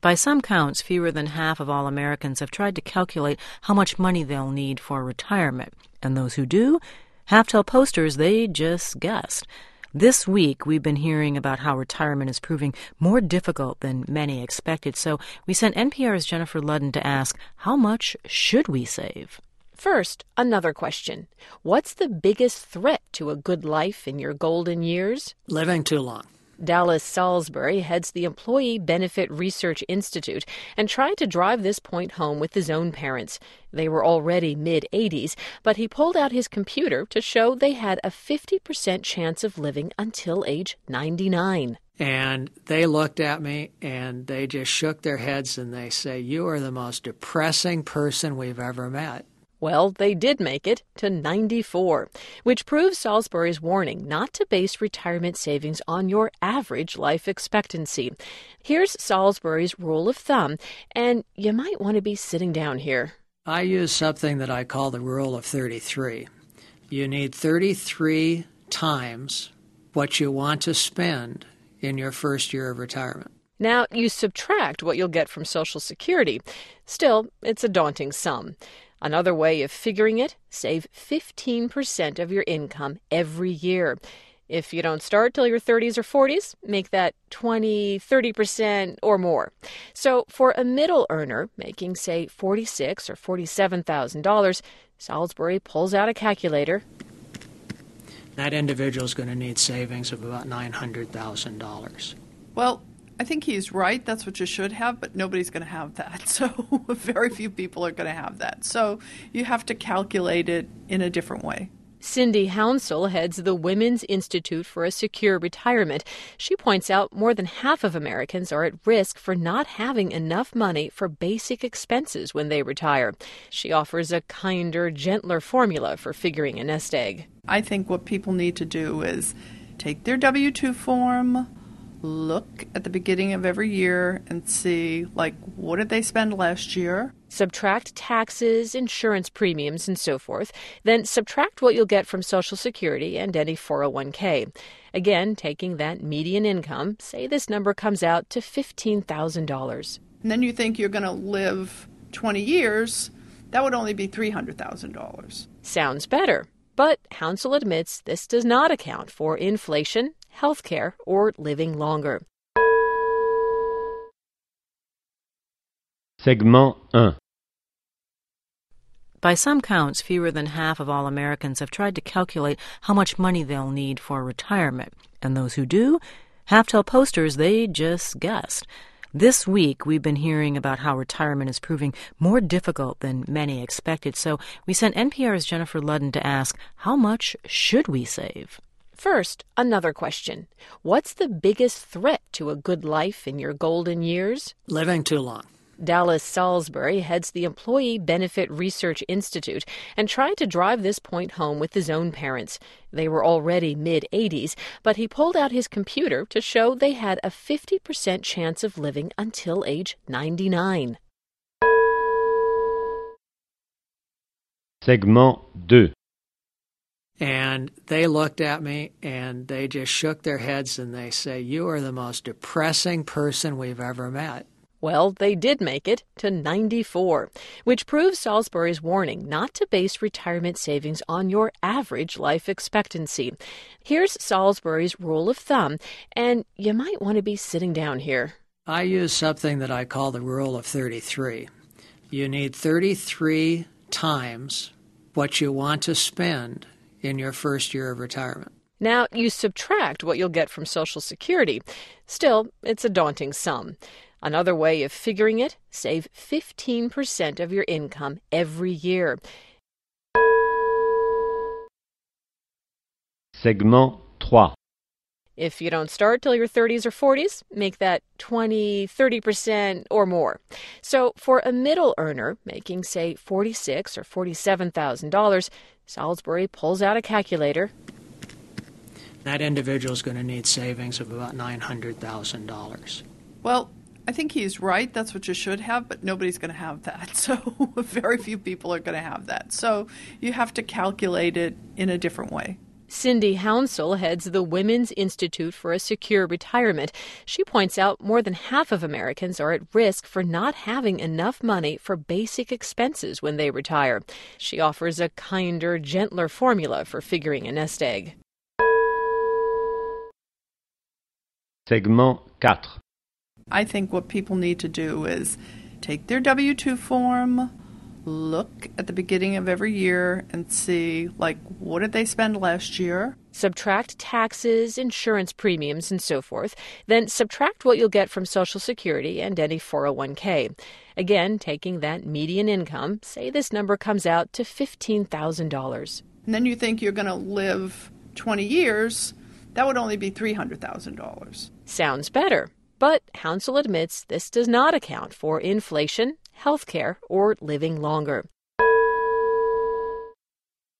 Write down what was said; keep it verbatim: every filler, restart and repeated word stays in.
By some counts, fewer than half of all Americans have tried to calculate how much money they'll need for retirement. And those who do have tell posters they just guessed. This week, we've been hearing about how retirement is proving more difficult than many expected. So we sent N P R's Jennifer Ludden to ask, how much should we save? First, another question. What's the biggest threat to a good life in your golden years? Living too long. Dallas Salisbury heads the Employee Benefit Research Institute and tried to drive this point home with his own parents. They were already mid-eighties, but he pulled out his computer to show they had a fifty percent chance of living until age ninety-nine. And they looked at me and they just shook their heads and they say, "You are the most depressing person we've ever met." Well, they did make it to ninety-four, which proves Salisbury's warning not to base retirement savings on your average life expectancy. Here's Salisbury's rule of thumb, and you might want to be sitting down here. I use something that I call the rule of thirty-three. You need thirty-three times what you want to spend in your first year of retirement. Now, you subtract what you'll get from Social Security. Still, it's a daunting sum. Another way of figuring it, save fifteen percent of your income every year. If you don't start till your thirties or forties, make that twenty, thirty percent or more. So for a middle earner making, say, forty-six thousand dollars or forty-seven thousand dollars, Salisbury pulls out a calculator. That individual is going to need savings of about nine hundred thousand dollars. Well, I think he's right. That's what you should have, but nobody's going to have that. So very few people are going to have that. So you have to calculate it in a different way. Cindy Hounsell heads the Women's Institute for a Secure Retirement. She points out more than half of Americans are at risk for not having enough money for basic expenses when they retire. She offers a kinder, gentler formula for figuring a nest egg. I think what people need to do is take their W two form, look at the beginning of every year and see, like, what did they spend last year? Subtract taxes, insurance premiums, and so forth. Then subtract what you'll get from Social Security and any four oh one k. Again, taking that median income, say this number comes out to fifteen thousand dollars. And then you think you're going to live twenty years, that would only be three hundred thousand dollars. Sounds better. But Hounsell admits this does not account for inflation, healthcare, or living longer. Segment one. By some counts, fewer than half of all Americans have tried to calculate how much money they'll need for retirement. And those who do have tell posters they just guessed. This week, we've been hearing about how retirement is proving more difficult than many expected. So we sent N P R's Jennifer Ludden to ask, how much should we save? First, another question. What's the biggest threat to a good life in your golden years? Living too long. Dallas Salisbury heads the Employee Benefit Research Institute and tried to drive this point home with his own parents. They were already mid-eighties, but he pulled out his computer to show they had a fifty percent chance of living until age ninety-nine. Segment two. And they looked at me and they just shook their heads and they say, "You are the most depressing person we've ever met." Well, they did make it to ninety-four, which proves Salisbury's warning not to base retirement savings on your average life expectancy. Here's Salisbury's rule of thumb, and you might want to be sitting down here. I use something that I call the rule of thirty-three. You need thirty-three times what you want to spend in your first year of retirement. Now, you subtract what you'll get from Social Security. Still, it's a daunting sum. Another way of figuring it, save fifteen percent of your income every year. Segment three. If you don't start till your thirties or forties, make that twenty, thirty percent or more. So for a middle earner making, say, forty-six thousand dollars or forty-seven thousand dollars, Salisbury pulls out a calculator. That individual is going to need savings of about nine hundred thousand dollars. Well, I think he's right. That's what you should have, but nobody's going to have that. So very few people are going to have that. So you have to calculate it in a different way. Cindy Hounsell heads the Women's Institute for a Secure Retirement. She points out more than half of Americans are at risk for not having enough money for basic expenses when they retire. She offers a kinder, gentler formula for figuring a nest egg. Segment four. I think what people need to do is take their W two form, look at the beginning of every year and see, like, what did they spend last year? Subtract taxes, insurance premiums, and so forth. Then subtract what you'll get from Social Security and any four oh one k. Again, taking that median income, say this number comes out to fifteen thousand dollars. And then you think you're going to live twenty years, that would only be three hundred thousand dollars. Sounds better. But Hounsell admits this does not account for inflation, health care, or living longer.